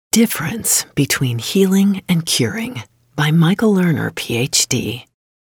Difference Between Healing and Curing by Michael Lerner, PhD.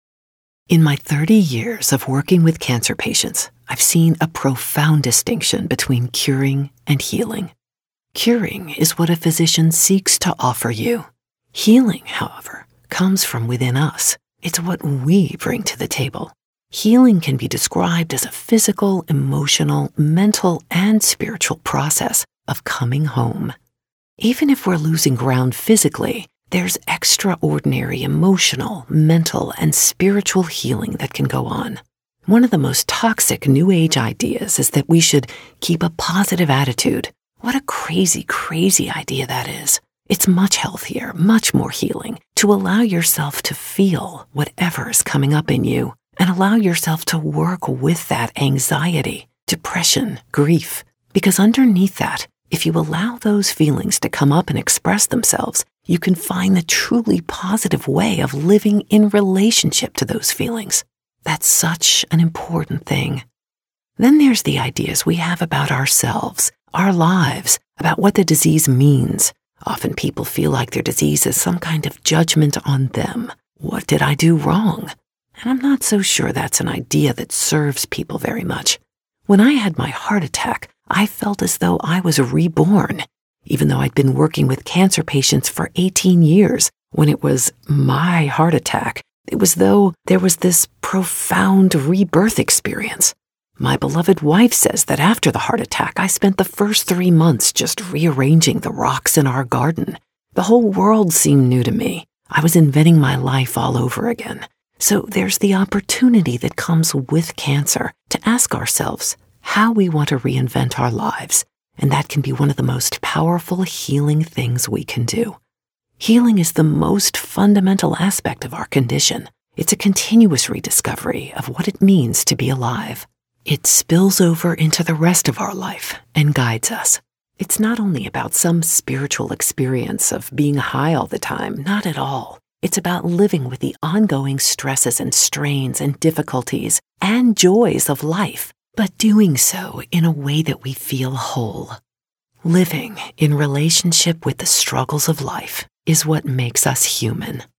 In my 30 years of working with cancer patients, I've seen a profound distinction between curing and healing. Curing is what a physician seeks to offer you. Healing, however, comes from within us. It's what we bring to the table. Healing can be described as a physical, emotional, mental, and spiritual process of coming home. Even if we're losing ground physically, there's extraordinary emotional, mental, and spiritual healing that can go on. One of the most toxic New Age ideas is that we should keep a positive attitude. What a crazy, crazy idea that is. It's much healthier, much more healing to allow yourself to feel whatever is coming up in you and allow yourself to work with that anxiety, depression, grief. Because underneath that, if you allow those feelings to come up and express themselves, you can find the truly positive way of living in relationship to those feelings. That's such an important thing. Then there's the ideas we have about ourselves, our lives, about what the disease means. Often people feel like their disease is some kind of judgment on them. What did I do wrong? And I'm not so sure that's an idea that serves people very much. When I had my heart attack, I felt as though I was reborn, even though I'd been working with cancer patients for 18 years. When it was my heart attack, it was though there was this profound rebirth experience. My beloved wife says that after the heart attack, I spent the first 3 months just rearranging the rocks in our garden. The whole world seemed new to me. I was inventing my life all over again. So there's the opportunity that comes with cancer to ask ourselves how we want to reinvent our lives, and that can be one of the most powerful healing things we can do. Healing is the most fundamental aspect of our condition. It's a continuous rediscovery of what it means to be alive. It spills over into the rest of our life and guides us. It's not only about some spiritual experience of being high all the time, not at all. It's about living with the ongoing stresses and strains and difficulties and joys of life, but doing so in a way that we feel whole. Living in relationship with the struggles of life is what makes us human.